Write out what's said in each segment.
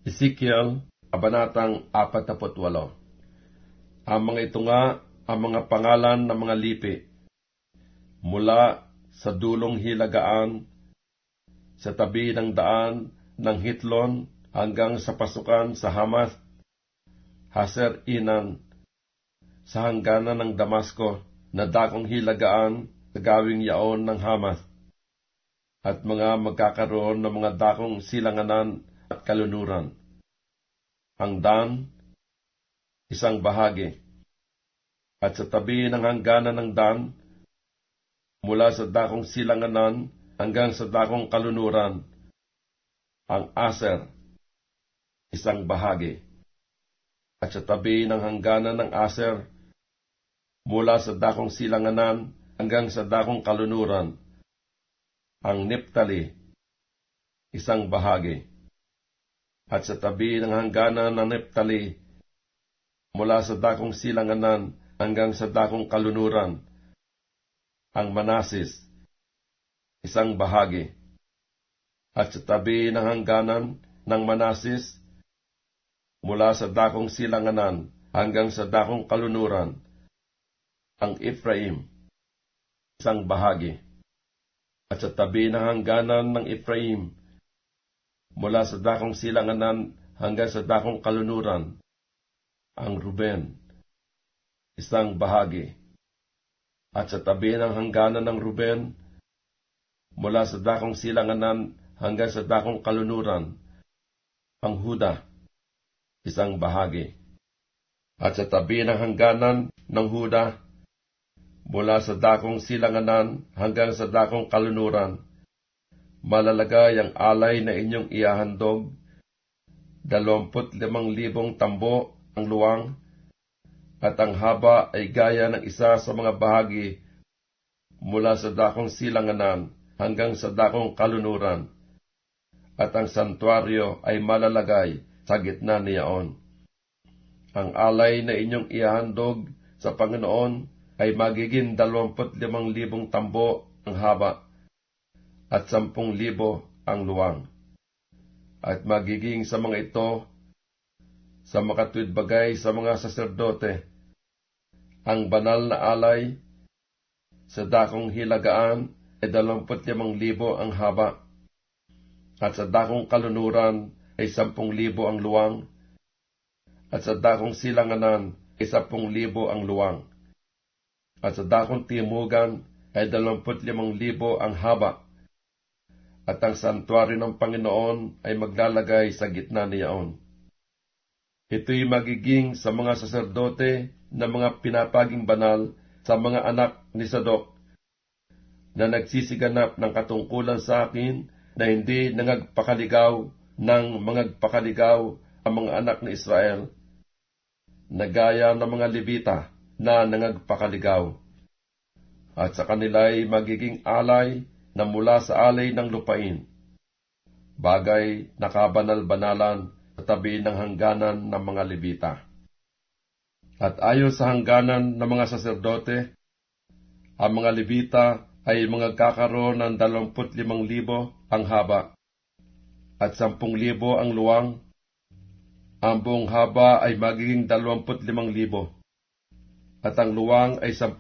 Ezekiel, Kabanatang 48. Ang mga ito nga ang mga pangalan ng mga lipi, mula sa dulong hilagaan, sa tabi ng daan ng Hitlon hanggang sa pasukan sa Hamath, Haser Inan, sa hangganan ng Damasco, na dakong hilagaan sa gawing yaon ng Hamath, at mga magkakaroon ng mga dakong silanganan at kalunuran. Ang Dan, isang bahagi, at sa tabi ng hangganan ng Dan, mula sa dakong silanganan hanggang sa dakong kalunuran, ang Aser, isang bahagi, at sa tabi ng hangganan ng Aser, mula sa dakong silanganan hanggang sa dakong kalunuran, ang Neptali, isang bahagi, at sa tabi ng hangganan ng Neptali, mula sa dakong silanganan hanggang sa dakong kalunuran, ang Manasis, isang bahagi, at sa tabi ng hangganan ng Manasis, mula sa dakong silanganan hanggang sa dakong kalunuran, ang Ephraim, isang bahagi, at sa tabi ng hangganan ng Ephraim, mula sa dakong silanganan hanggang sa dakong kalunuran, ang Ruben, isang bahagi, at sa tabi ng hangganan ng Ruben, mula sa dakong silanganan hanggang sa dakong kalunuran, ang Huda, isang bahagi, at sa tabi ng hangganan ng Huda, mula sa dakong silanganan hanggang sa dakong kalunuran, malalagay ang alay na inyong iahandog, 25,000 tambo ang luwang, at ang haba ay gaya ng isa sa mga bahagi mula sa dakong silanganan hanggang sa dakong kalunuran, at ang santuaryo ay malalagay sa gitna niyaon. Ang alay na inyong iahandog sa Panginoon ay magiging 25,000 tambo ang haba, at 10,000 ang luwang. At magiging sa mga ito, sa makatwid bagay sa mga saserdote, ang banal na alay sa dakong hilagaan ay 25,000 ang haba, at sa dakong kalunuran ay 10,000 ang luwang, at sa dakong silanganan ay 10,000 ang luwang, at sa dakong timugan ay 25,000 ang haba, at ang santuaryo ng Panginoon ay maglalagay sa gitna niyaon. Ito'y magiging sa mga saserdote na mga pinapaging banal sa mga anak ni Sadok, na nagsisiganap ng katungkulan sa akin, na hindi nangagpakaligaw ng mangagpakaligaw ang mga anak ni Israel, na gaya ng mga Levita na nangagpakaligaw. At sa kanila'y magiging alay na mula sa alay ng lupain, bagay na kabanal-banalan sa tabi ng hangganan ng mga Levita. At ayon sa hangganan ng mga saserdote, ang mga Levita ay magkakaroon ng 25,000 ang haba, at 10,000 ang luwang. Ang buong haba ay magiging 25,000, at ang luwang ay 10,000.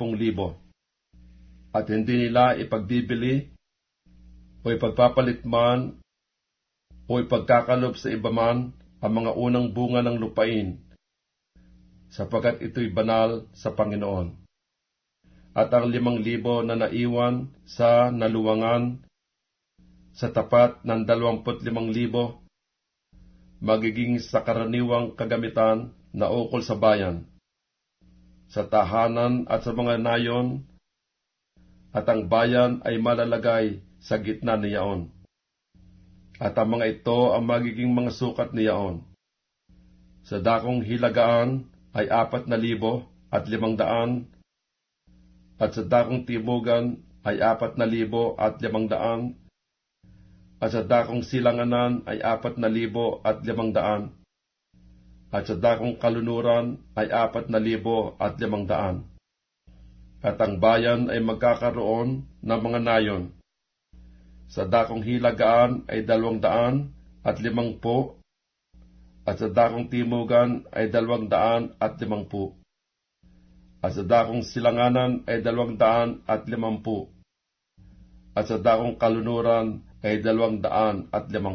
At hindi nila ipagbibili o ipagpapalit man o ipagkakalob sa iba man ang mga unang bunga ng lupain, sapagkat ito'y banal sa Panginoon. At ang 5,000 na naiwan sa naluwangan sa tapat ng 25,000 magiging sa karaniwang kagamitan na ukol sa bayan, sa tahanan at sa mga nayon, at ang bayan ay malalagay sa gitna niyaon. At ang mga ito ang magiging mga sukat niyaon. Sa dakong hilagaan ay 4,500, at sa dakong timugan ay 4,500, at sa dakong silanganan ay 4,500, at sa dakong kalunuran ay 4,500. At ang bayan ay magkakaroon ng mga nayon. Sa dakong hilagaan ay 250, At sa dakong timugan ay 250. At sa dakong silanganan ay 250. At sa dakong kalunuran ay 250.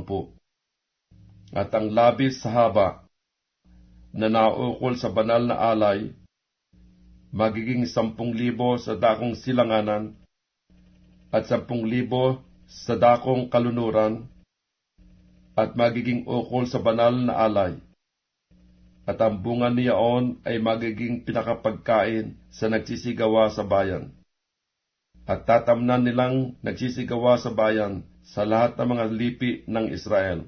At ang labis sa haba na naukol sa banal na alay, magiging 10,000 sa dakong silanganan at 10,000 sa dakong kalunuran, at magiging ukol sa banal na alay. At ang bunga niyaon ay magiging pinakapagkain sa nagsisigawa sa bayan. At tatamnan nilang nagsisigawa sa bayan sa lahat ng mga lipi ng Israel.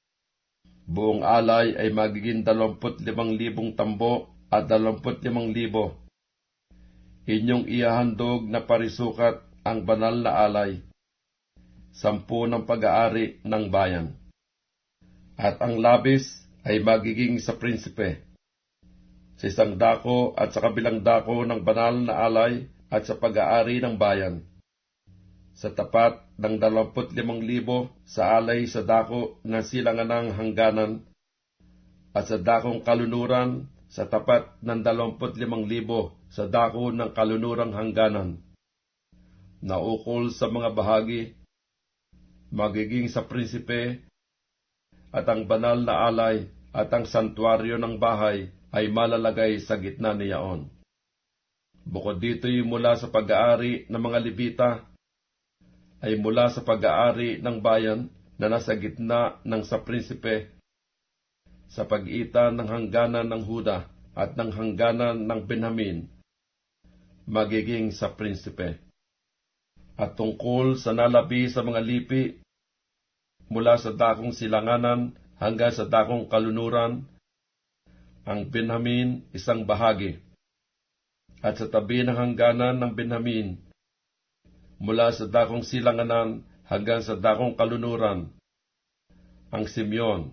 Buong alay ay magiging 25,000 tambo at 25,000. Inyong ihahandog na parisukat ang banal na alay, 10 ng pag-aari ng bayan. At ang labis ay magiging sa prinsipe, sa isang dako at sa kabilang dako ng banal na alay at sa pag-aari ng bayan, sa tapat ng 25,000 sa alay sa dako ng silanganang hangganan, at sa dakong kalunuran sa tapat ng 25,000 sa dako ng kalunurang hangganan, na ukol sa mga bahagi, magiging sa prinsipe. At ang banal na alay at ang santuaryo ng bahay ay malalagay sa gitna niyaon. Bukod dito'y mula sa pag-aari ng mga Levita, ay mula sa pag-aari ng bayan na nasa gitna ng sa prinsipe, sa pagitan ng hangganan ng Huda at ng hangganan ng Benjamin, magiging sa prinsipe. At tungkol sa nalabi sa mga lipi, mula sa dakong silanganan hanggang sa dakong kalunuran, ang Benjamin 1 bahagi. At sa tabi ng hangganan ng Benjamin, mula sa dakong silanganan hanggang sa dakong kalunuran, ang Simeon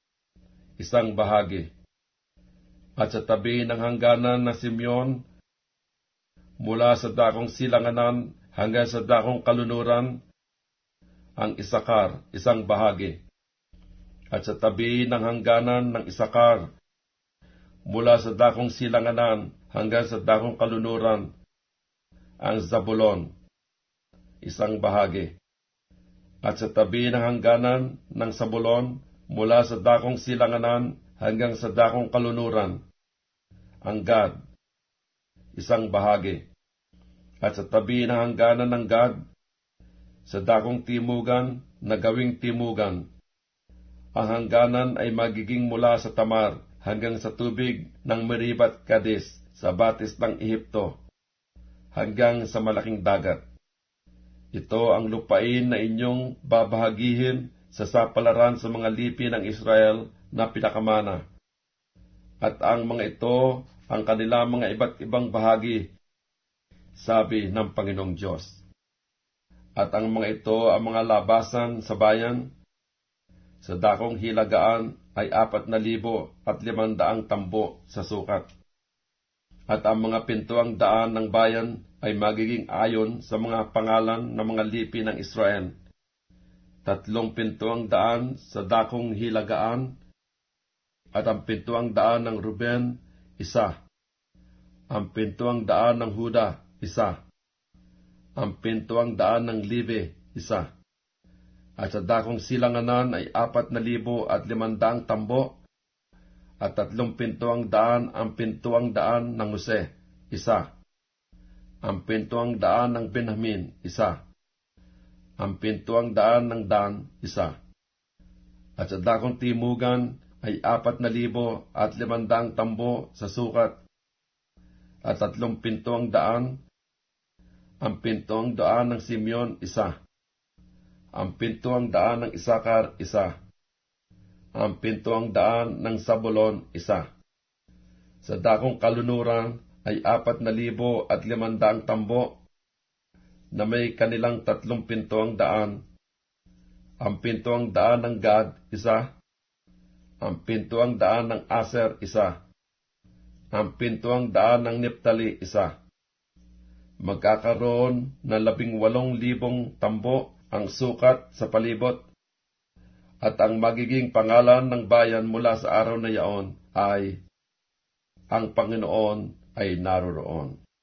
1 bahagi. At sa tabi ng hangganan ng Simeon, mula sa dakong silanganan hanggang sa dakong kalunuran, ang Isakar 1 bahagi. At sa tabi ng hangganan ng Isakar, mula sa dakong silanganan hanggang sa dakong kalunuran, ang Zabulon 1 bahagi. At sa tabi ng hangganan ng Zabulon, mula sa dakong silanganan hanggang sa dakong kalunuran, ang Gad 1 bahagi. At sa tabi ng hangganan ng Gad, sa dakong timugan na gawing timugan, ang hangganan ay magiging mula sa Tamar hanggang sa tubig ng Meribat Kades sa batis ng Ehipto, hanggang sa malaking dagat. Ito ang lupain na inyong babahagihin sa sapalaran sa mga lipi ng Israel na pinakamana. At ang mga ito ang kanilang mga iba't ibang bahagi, sabi ng Panginoong Diyos. At ang mga ito ang mga labasan sa bayan. Sa dakong hilagaan ay 4,500 tambo sa sukat. At ang mga pintuang daan ng bayan ay magiging ayon sa mga pangalan ng mga lipi ng Israel. 3 pintuang daan sa dakong hilagaan, at ang pintuang daan ng Ruben, 1. Ang pintuang daan ng Huda, 1. Ang pintuang daan ng Libe, 1. At sa dakong silanganan ay 4,500 tambo, at 3 pintuang daan ang pintuang daan ng Jose, 1. Ang pintuang daan ng Benjamin, 1. Ang pintuang daan ng Dan, 1. At sa dakong timugan ay 4,500 tambo sa sukat, at 3 pintuang daan. Ang pintuang daan ng Simeon, 1. Ang pintuang daan ng Isakar, 1. Ang pintuang daan ng Zabulon, 1. Sa dakong kalunuran ay 4,500 tambo na may kanilang 3 pintuang daan. Ang pintuang daan ng Gad, 1. Ang pintuang daan ng Aser, 1. Ang pintuang daan ng Neptali, 1. Magkakaroon ng 18,000 tambo ang sukat sa palibot, At ang magiging pangalan ng bayan mula sa araw na yaon ay, Ang Panginoon ay naroroon.